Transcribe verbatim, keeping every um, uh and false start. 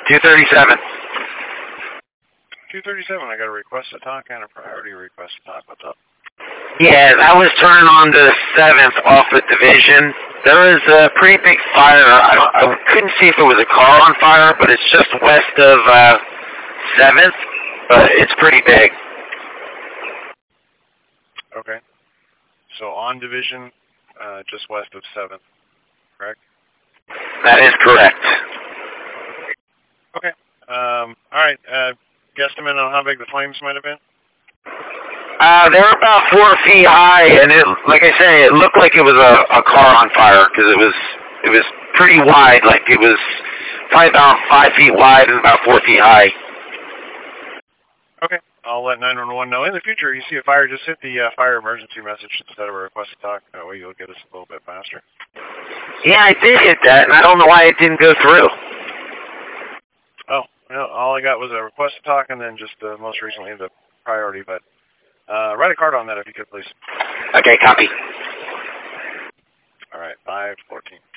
two thirty-seven. two thirty-seven, I got a request to talk and a priority request to talk. What's up? Yeah, I was turning on the seventh off of Division. There was a pretty big fire. I, I couldn't see if it was a car on fire, but it's just west of uh, seventh, but it's pretty big. Okay. So on Division, uh, just west of seventh, correct? That is correct. Okay. Um, all right. Uh, guesstimate on how big the flames might have been? Uh, they were about four feet high, and it, like I say, it looked like it was a, a car on fire because it was it was pretty wide. Like it was probably about five feet wide and about four feet high. Okay. I'll let nine one one know. In the future, you see a fire, just hit the uh, fire emergency message instead of a request to talk. That way you'll get us a little bit faster. Yeah, I did hit that, and I don't know why it didn't go through. Oh, well, all I got was a request to talk and then just uh, most recently the priority, but uh, write a card on that if you could, please. Okay, copy. All right, five fourteen.